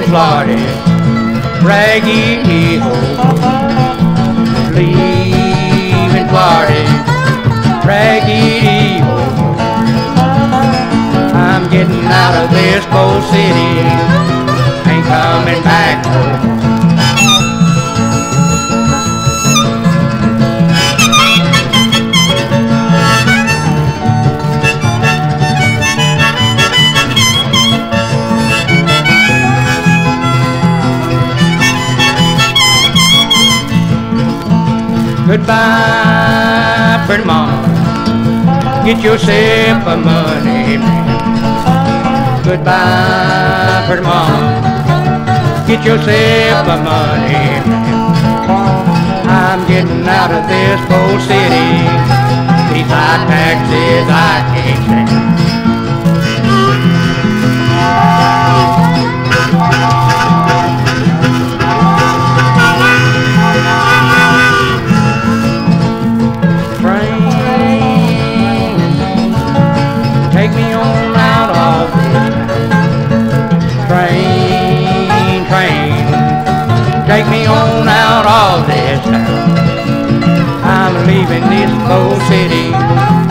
Florida, Raggedy-O. Leaving Florida, Raggedy-O. I'm getting out of this cold city, ain't coming back home. Goodbye, pretty mama, get yourself a money man. Goodbye, pretty mama, get yourself a money man. I'm getting out of this cold city, these high taxes I can't stand. Take me on out of this town. Train, take me on out of this town. I'm leaving this cold city,